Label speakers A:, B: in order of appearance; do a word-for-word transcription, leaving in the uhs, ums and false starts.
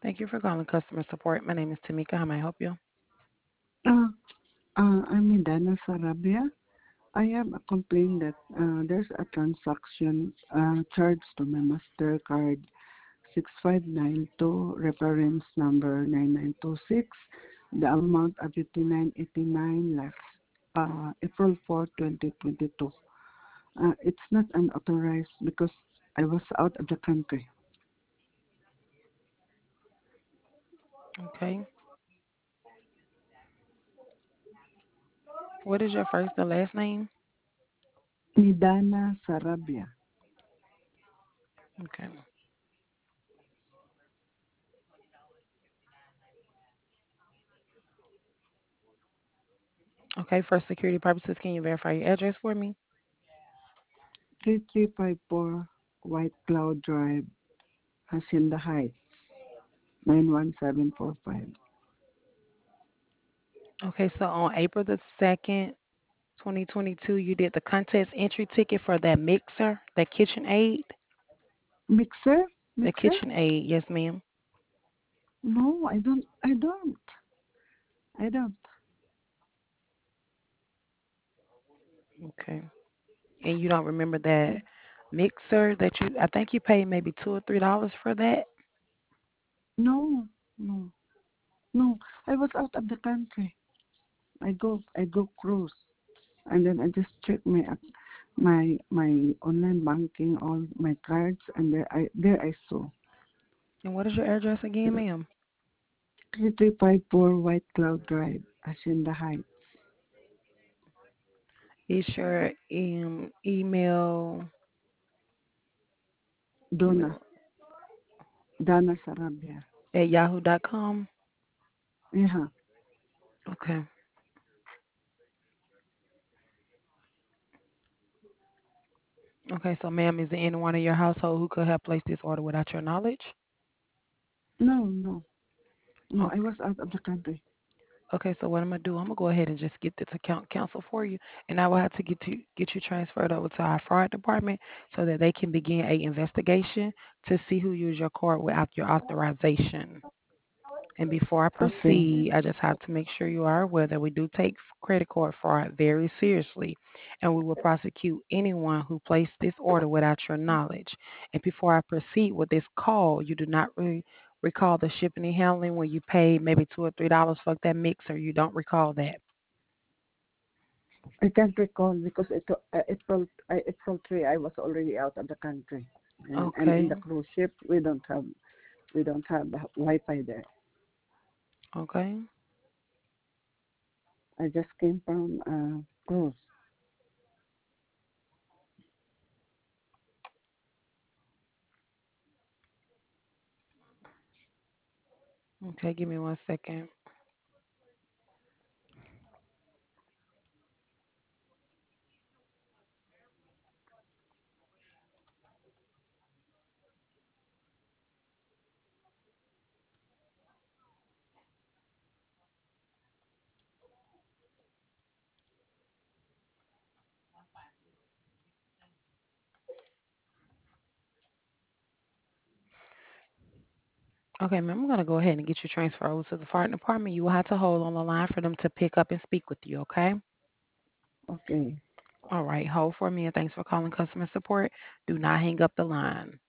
A: Thank you for calling customer support. My name is Tamika. How may I help you?
B: Uh, uh, I'm Midana Sarabia. I have a complaint that uh, there's a transaction uh, charged to my MasterCard six five nine two, reference number nine nine two six, the amount of fifty-nine eighty-nine last uh, April fourth, twenty twenty-two. Uh, it's not unauthorized because I was out of the country.
A: Okay. What is your first and last name?
B: Midana Sarabia.
A: Okay. Okay, for security purposes, can you verify your address for me?
B: three three five four White Cloud Drive, Hacienda Heights, nine one seven four five.
A: Okay, so on April the second, twenty twenty-two, you did the contest entry ticket for that mixer, that KitchenAid?
B: Mixer?
A: The
B: Mixer?
A: KitchenAid, yes, ma'am.
B: No, I don't. I don't. I don't.
A: Okay. And you don't remember that mixer that you, I think you paid maybe two or three dollars for that?
B: No, no, no. I was out of the country. I go. I go cruise, and then I just check my ac- my my online banking, all my cards, and there I there I saw
A: And what is your address again, ma'am?
B: three three five four White Cloud Drive, Hacienda Heights.
A: Is your um, email, give me
B: Donna
A: one,
B: Dana Sarabia.
A: at yahoo dot com?
B: Yeah.
A: Okay. Okay, so ma'am, is there anyone in your household who could have placed this order without your knowledge?
B: No, no, no. I
A: Okay.
B: was out of the country.
A: Okay, so what I'm gonna do, I'm gonna go ahead and just get this account canceled for you, and I will have to get you get you transferred over to our fraud department so that they can begin a investigation to see who used your card without your authorization. And before I
B: Okay.
A: proceed, I just have to make sure you are aware that we do take credit card fraud very seriously, and we will prosecute anyone who placed this order without your knowledge. And before I proceed with this call, you do not re- recall the shipping and handling when you paid maybe two or three dollars for that mixer. You don't recall that.
B: I can't recall because it, uh, April uh, April three I was already out of the country, and and in
A: Okay.
B: the cruise ship we don't have we don't have Wi-Fi there.
A: Okay.
B: I just came from uh, cruise.
A: Okay. Give me one second. Okay, ma'am, I'm gonna go ahead and get you transferred over to the fire department. You will have to hold on the line for them to pick up and speak with you. Okay.
B: Okay.
A: All right, hold for me and thanks for calling customer support. Do not hang up the line.